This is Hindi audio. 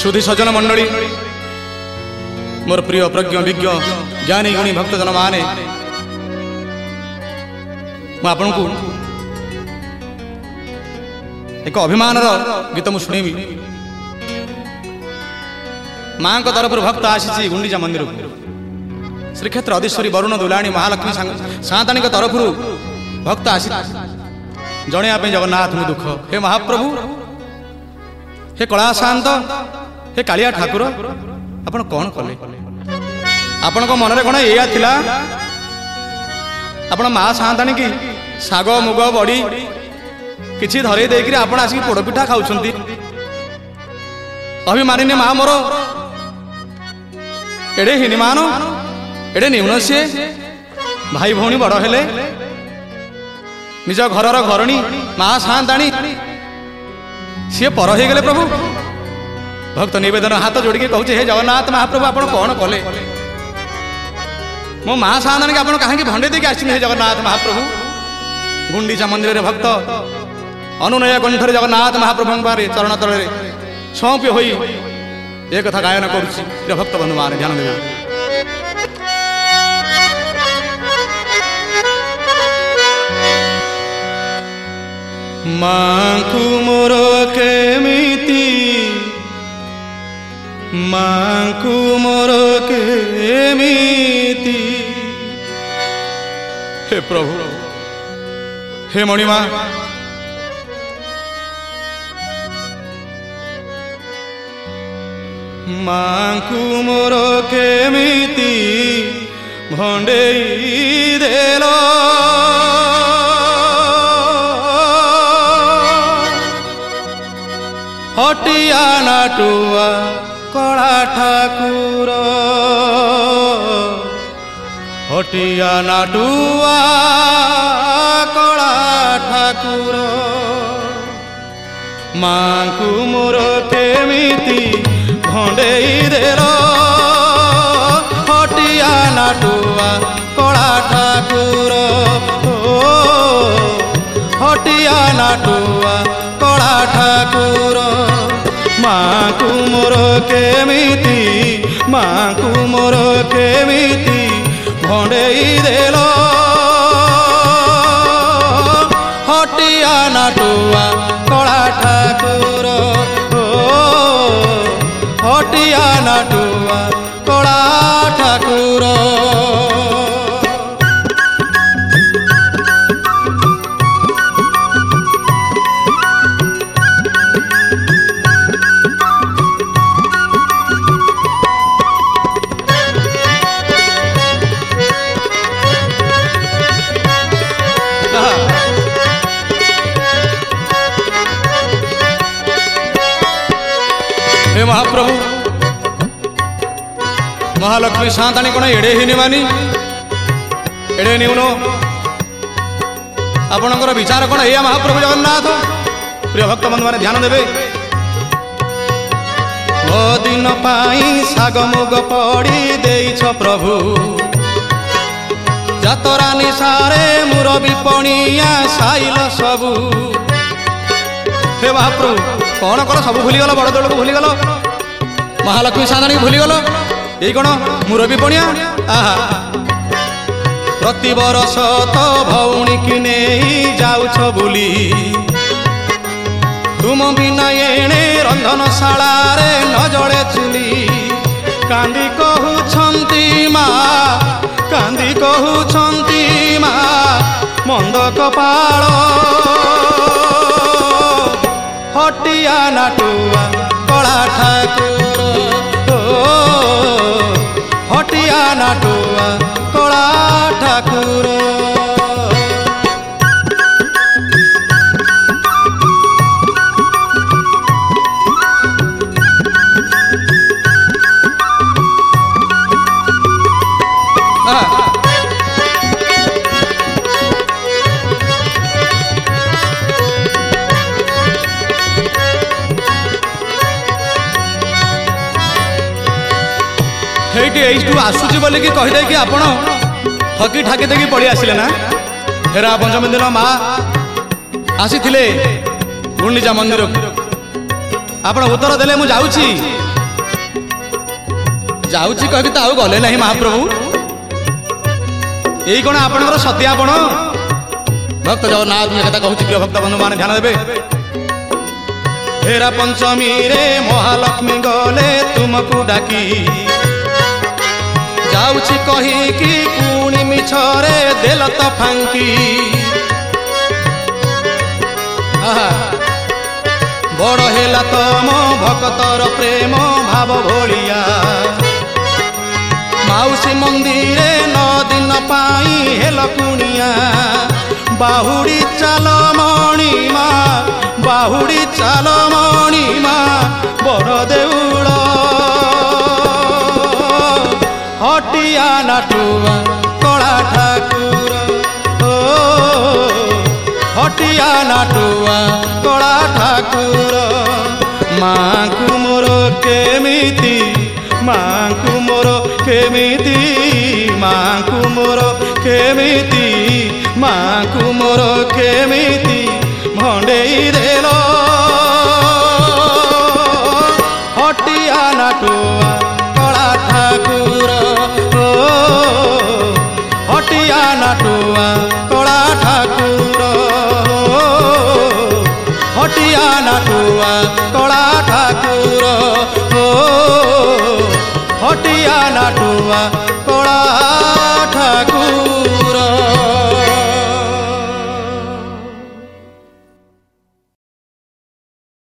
सुधी सज्जन मंडली मोर प्रिय प्रज्ञ विज्ञ ज्ञानी गुणी भक्तजन माने आपण को एक अभिमान गीत मुझे शुणी माँ तरफ भक्त आसी गुंडीचा मंदिर श्रीक्षेत्र अधीश्वरी वरुण दुलाणी महालक्ष्मी साताणी तरफ भक्त आसी जणिया जगन्नाथ दुख हे महाप्रभु हे कला शांत हे कालिया ठाकुर आपण कौन कले आपण मन में कौन या थिला आपण माँ साताणी की शाग मुग बड़ी किसी धरे देकर आपण आसिक पोड़पिठा खाऊं अभिमानी माँ मोर एड़े हिनिमान एड़े न्यून सी भाई भौणी बड़ हेले निज घरर घरणी माँ साताणी सी पर हो गले प्रभु भक्त निवेदन हाथ जोड़िके कहूँ हे जगन्नाथ महाप्रभु आप कौन कले मो माँ साताणी आप कहीं भंडे देके आस हे जगन्नाथ महाप्रभु गुंडीचा मंदिर में भक्त अनुनय कंठरे जगन्नाथ महाप्रभु पारे चरण तल सौंपी हो एक कथा गायन करुच्ची भक्त बंधु मान ध्यान देवे माँ को मोर केमिति माँ को मोर केमिति हे प्रभु हे मणिमा माँ को मोर केमिति भंडेई देल हटिया नाटुआ कला ठाकुर हटिया नाटुआ कला ठाकुर माँ को मोर केमिति भंडेई देल हटिया नाटुआ कला ठाकुर हटिया नाटुआ कला ठाकुर माँ को मोर केमिति माँ को मोर केमिति भंडेई देल हटिया नाटुआ कला ठाकुर हटिया नाटुआ कला ठाकुर हे महाप्रभु महालक्ष्मी साताणी कौन एड़े ही मानी एड़े न्यून आपणकर विचार कौन या महाप्रभु जगन्नाथ प्रिय भक्त बंधु मैंने ध्यान देवे दिन पाई साग मुग पड़ी देइछ प्रभु जातरा निशारे मुर विपणिया साइल सबू हे महाप्रभु कौन कल सब भूलीगल बड़ दौड़ को भूलीगल महालक्ष्मी साताणी भूलीगल यही कौन मुरबी पणिया आहा प्रति बरस तो भौणी की नहीं जाउछ बुली तुम बिना एणे रंधनशाला रे न जड़े चुली कांदी कहूछंती माँ कांदी कहूछंती माँ मंद कपाल हटिया नाटुआ कला ठाकुर हटिया नाटुआ कला ठाकुर एइटू आसुची बोल कि कहीदे कि आपण ठकी ठाकी देकी पड़ी आसिले ना हेरा पंचम दिन माँ आसी गुंडीचा मंदिर आपण उत्तर देले मु जाउची जाऊँगी कह तो आउ गले नहीं महाप्रभु यही कौन आपणकर सत्यापण भक्त जगन्नाथ कथा कहूँ प्रिय भक्त बंधु मान ध्यान देवे हेरा पंचमी रे महालक्ष्मी गले तुमको डाकी जाऊँगी कहीकि पुणी मिछरे देल तो फांकी बड़ हेला तम भक्तर प्रेम भाव भोलिया माउसी मंदिरे 9 दिन पाई हेल कुनिया बाहुड़ी चाल मणिमा बाहुड़ी चाल मणिमा बड़ देउल हटिया नाटुआ कला ठाकुर ओ हटिया नाटुआ कला ठाकुर माँ को मोर केमिति माँ को मोर केमिति माँ को मोर केमिति माँ को मोर केमिति भंडेई देलो